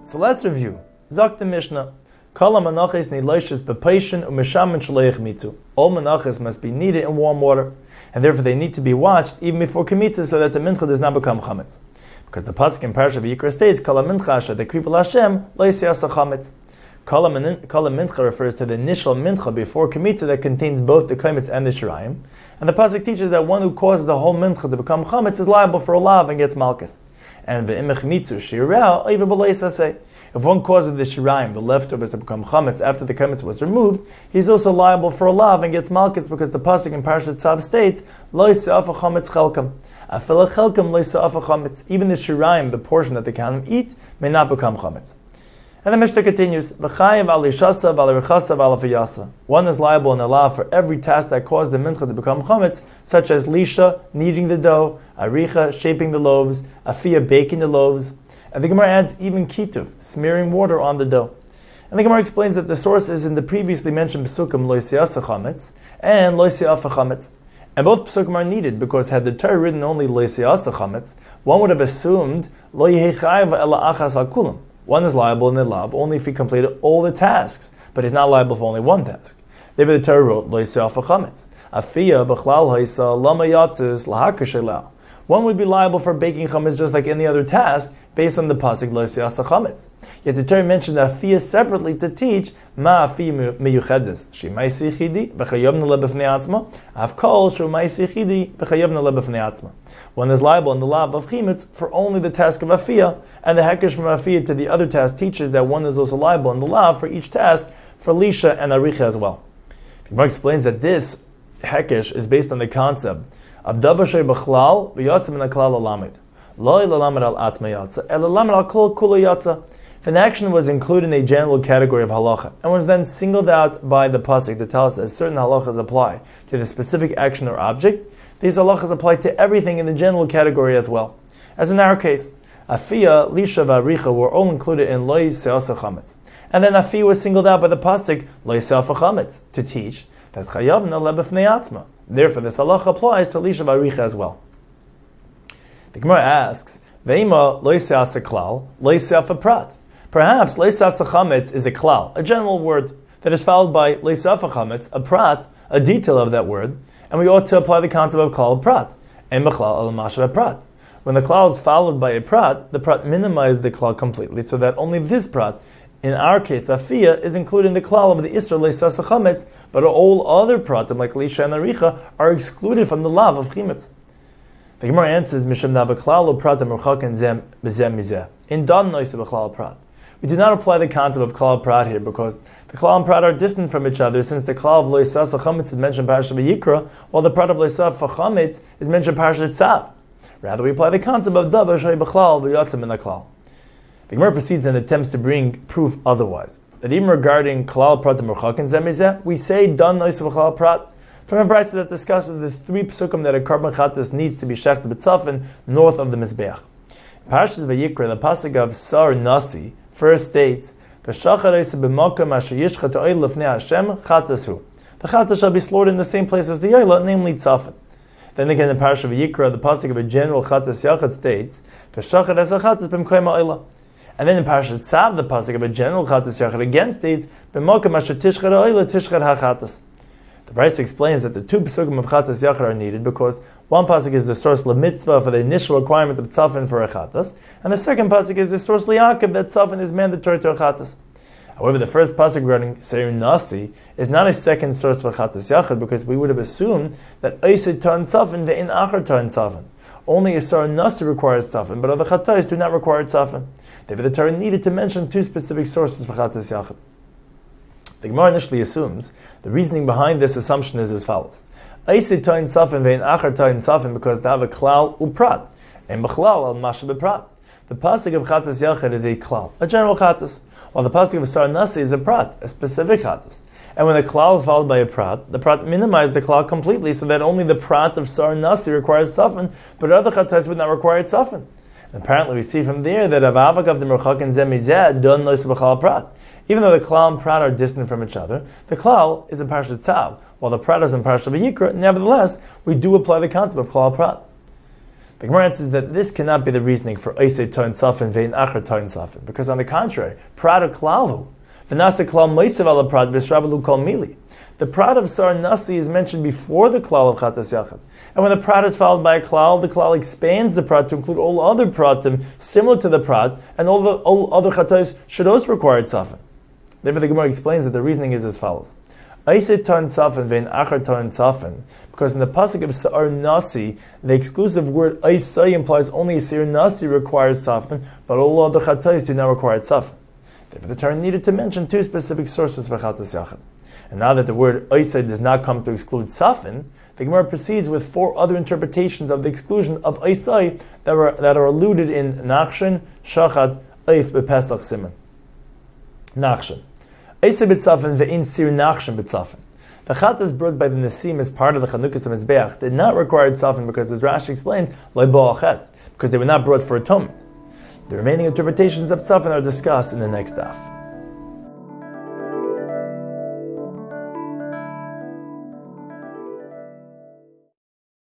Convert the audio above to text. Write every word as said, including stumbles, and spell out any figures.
So let's review. Zok the Mishnah. Kol manachos niloishes bepeishin u'mishamin shleich mitzu. All manachos must be kneaded in warm water, and therefore they need to be watched even before kmitza, so that the mincha does not become chametz. Because the pasuk in Parashat Vayikra states, Kol mincha the kripul Hashem loisiasa chametz. Kol mincha refers to the initial mincha before kmitza that contains both the kaimitz and the shirayim, and the pasuk teaches that one who causes the whole mincha to become chametz is liable for a lav and gets malchus. And ve'imech mitzu shirah over b'loisaseh. If one causes the shirayim, the leftovers, to become chametz after the chametz was removed, he's also liable for a lav and gets malchus, because the pasuk in Parashat Tzav states, Lo yisa'afa chametz chelkam. Afila chelkam lo yisa'afa chametz. Even the shirayim, the portion that the Kohanim eat, may not become chametz. And the Mishnah continues, V'chayiv al yishasa v'al rechasa v'al afiyasa. One is liable in a lav for every task that caused the mincha to become chametz, such as lisha, kneading the dough, aricha, shaping the loaves, afiyah, baking the loaves. And the Gemara adds even kituv, smearing water on the dough. And the Gemara explains that the source is in the previously mentioned pesukim lo yisiyasa chametz and lo yisiyafa chametz. And both pesukim are needed, because had the Torah written only lo yisiyasa chametz, one would have assumed lo yehi chayav ela achas al kulam. One is liable in the lav only if he completed all the tasks, but he's not liable for only one task. Therefore the Torah wrote lo yisiyafa chametz. Afiyah b'chlal ha'isa lama yatzis lahakash elah. One would be liable for baking chametz just like any other task, based on the pasuk lo yisiyasa chametz. Yet the Torah mentioned afiyah separately to teach ma afiyah meyuchedes shemaisi chidi b'chayavna lebefnei atzma avkol shemaisi chidi b'chayavna lebefnei atzma. One is liable in the lav of chimetz for only the task of afiyah, and the hekesh from afiyah to the other task teaches that one is also liable in the lav for each task for lisha and aricha as well. The Gemara explains that this hekesh is based on the concept of davar shei b'chlal v'yatzim min haklal alamed. If an action was included in a general category of halacha and was then singled out by the pasuk to tell us that certain halachas apply to the specific action or object, these halachas apply to everything in the general category as well. As in our case, afiyah, lisha, v'aricha were all included in lo yisiyasa chametz, and then afiyah was singled out by the pasuk lo yisiyafa chametz to teach that chayavna lebefnei atzma. Therefore, this halacha applies to lisha v'aricha as well. The Gemara asks, Ve'ima lo yisiyasa klal, lo yisiyafa prat. Perhaps lo yisiyasa chametz is a klal, a general word, that is followed by lo yisiyafa chametz, a prat, a detail of that word, and we ought to apply the concept of klal prat, and b'chlal al mashav prat. When the klal is followed by a prat, the prat minimizes the klal completely, so that only this prat, in our case, afiyah, is included in the klal of the isra lo yisiyasa chametz, but all other pratim, like lisha and aricha, are excluded from the lav of chimetz. The Gemara answers, Misham navaklal pratam ruchaken zem bezem mizeh. In don noisa b'klal prat. We do not apply the concept of klal prat here, because the klal and prat are distant from each other, since the klal of lo yisiyasa chametz is mentioned in Parashat Vayikra, while the prat of lo yisiyafa chametz is mentioned in Parashat Tzav. Rather, we apply the concept of davar shei b'chlal v'yatzim min haklal. The Gemara proceeds and attempts to bring proof otherwise. That even regarding klal pratam ruchaken zem mizeh, we say don noisa b'klal prat, from a brayso that discusses the three psukim that a carbon chatas needs to be shechted b'tzafin north of the mizbeach. In Parashat Vayikra, the pasuk of Sar Nasi first states, "V'shachar eisa b'makam asher yishchat ha'oil lefnei Hashem chatas hu." The chatas shall be slaughtered in the same place as the oila, namely tzafin. Then again in Parashat Vayikra, the pasuk of a general chatas yachad states, "V'shachar eisa chatas b'mkoim ha'oila." And then in Parashat Tzav, the pasuk of a general chatas yachad again states, "B'makam asher tishchat ha'oila tishchat ha'chatas." The Brayso explains that the two pesukim of chatas yachad are needed because one pasuk is the source lemitzvah for the initial requirement of tzafin for a chatas, and the second pasuk is the source liyakiv that tzafin is mandatory to a chatas. However, the first pasuk regarding Seir Nasi is not a second source for chatas yachad, because we would have assumed that Eisid Tarn tzafin ve'in achar Tarn tzafin. Only a Seir Nasi requires tzafin, but other chatas do not require tzafin. Therefore, the Torah needed to mention two specific sources for chatas yachad. The Gemara initially assumes the reasoning behind this assumption is as follows: Eisid Tarn tzafin ve'in achar Tarn tzafin, because they have a klal uprat and b'chlal al masha b'prat. The pasuk of chatas yachad is a klal, a general chatas, while the pasuk of Sar Nasi is a prat, a specific chatas. And when the klal is followed by a prat, the prat minimizes the klal completely, so that only the prat of Sar Nasi requires tzafin, but other chatas would not require tzafin. And apparently we see from there that avavak of the merchaken zemizeh don lois b'chal prat. Even though the klal and prat are distant from each other, the klal is in Parashat Tzav, while the prat is in Parashat Vayikra. Nevertheless, we do apply the concept of klal prat. The Gemara answers that this cannot be the reasoning for Eisei Toin Safin Vein Acher Toin Safin, because on the contrary, Prat of Klalu, V'nasa Klal Meisav Ala Prat B'Srabalu Kol Mili. The Prat of Sar Nasi is mentioned before the Klal of Chatas Yachad. And when the Prat is followed by a Klal, the Klal expands the Prat to include all other Pratim similar to the Prat, and all the all other Chatas should also require Safin. Therefore the Gemara explains that the reasoning is as follows. Eisei Toin Safin Vein Acher Toin Safin, because in the pasuk of Sar Nasi, the exclusive word Eisei implies only a Sar Nasi requires Safin, but all other Chatas do not require Safin. Therefore the Torah needed to mention two specific sources for Chatas Yachad. And now that the word Eisei does not come to exclude Safin, the Gemara proceeds with four other interpretations of the exclusion of Eisei that, were, that are alluded in Nachshin, Shachat, Eif, Bepesach, Siman. Nachshin. Eisei b'tzafin ve'in sir Nachshin b'tzafin. The Chatas brought by the Nesim as part of the Chanukas of Mizbeach did not require Tzafin because, as Rashi explains, Loi bo'achet, because they were not brought for atonement. The remaining interpretations of Tzafin are discussed in the next daf.